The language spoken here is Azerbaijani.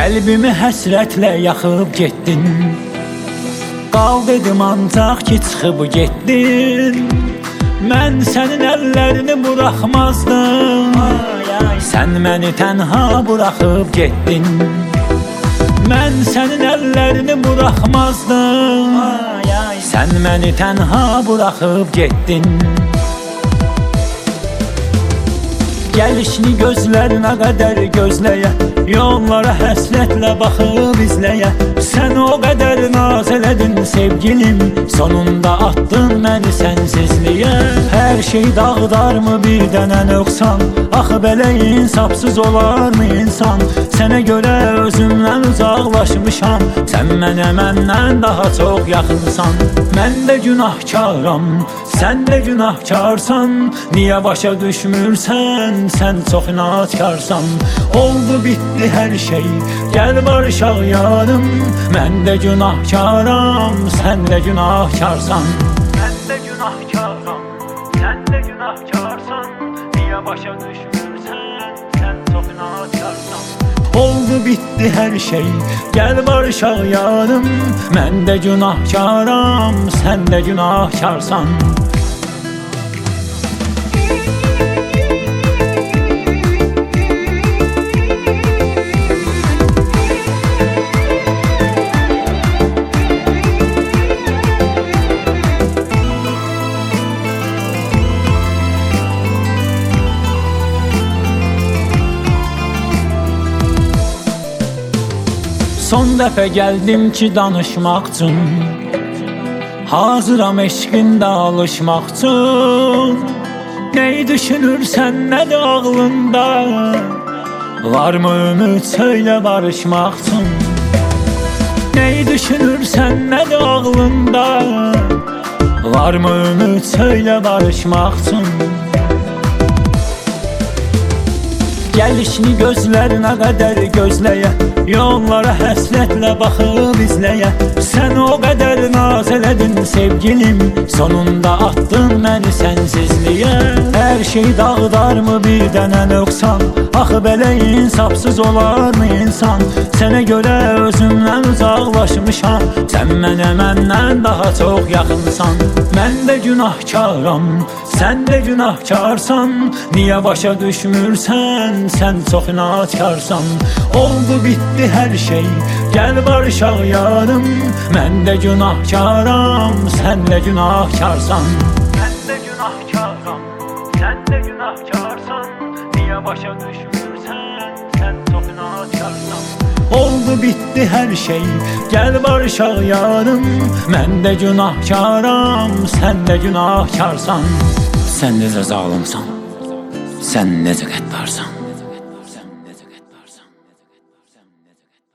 Qəlbimi həsrətlə yaxıb getdin. Qal dedim ancaq ki çıxıb getdin. Mən sənin əllərini buraxmazdım. Sən məni tənha buraxıb getdin. Mən sənin əllərini buraxmazdım. Sən məni tənha buraxıb getdin. Gəlişini gözlərinə qədər gözləyə, yollara həsrətlə baxıb izləyə. Sən o qədər naz elədin sevgilim, sonunda attın məni sənsizliyə. Hər şey dağdarmı bir dənə nöqsan, axı belə insafsız olarmı insan? Sənə görə özümdən uzaqlaşmışam, sən mənə məndən daha çox yaxınsan. Mən də günahkaram, sən də günahkarsan. Niyə başa düşmürsən, sən çox inatkarsan. Oldu bitdi hər şey, gəl barışaq yarım. Mən də günahkaram, sən də günahkarsan. Mən də günahkaram, sən də günahkarsan. Niyə başa düşmürsən, sən çox inatkarsan. Oldu bitdi hər şey, gəl barışaq yarım. Mən də günahkaram, sən də günahkarsan. Son dəfə gəldim ki danışmaq üçün, hazıram eşqində alışmaq üçün. Neyi düşünürsən, nədir ağlında? Varmı ümid söylə barışmaq üçün? Neyi düşünürsən, nədir ağlında? Varmı ümid söylə barışmaq üçün? Gəlişini gözlərinə qədər gözləyə, yollara həsrətlə baxıb izləyə. Sən o qədər naz elədin sevgilim, sonunda attın məni sənsizliyə. Hər şey dağdarmı bir dənə nöqsan, axı belə insafsız olarmı insan? Sənə görə özümdən uzaqlaşmışam, sən mənə məndən daha çox yaxınsan. Mən də günahkaram, sən də günahkarsan. Niyə başa düşmürsən, sən çox inatkarsan. Oldu bitdi hər şey, gəl barışaq yarım. Mən də günahkaram, sən də günahkarsan. Mən də günahkaram, sən də günahkarsan. Niyə başa düşmürsən, sən çox inatkarsan. Oldu bitdi hər şey, gəl barışaq yarım. Mən də günahkaram, sən də günahkarsan. Sən necə zalımsan, sən necə qəddarsan.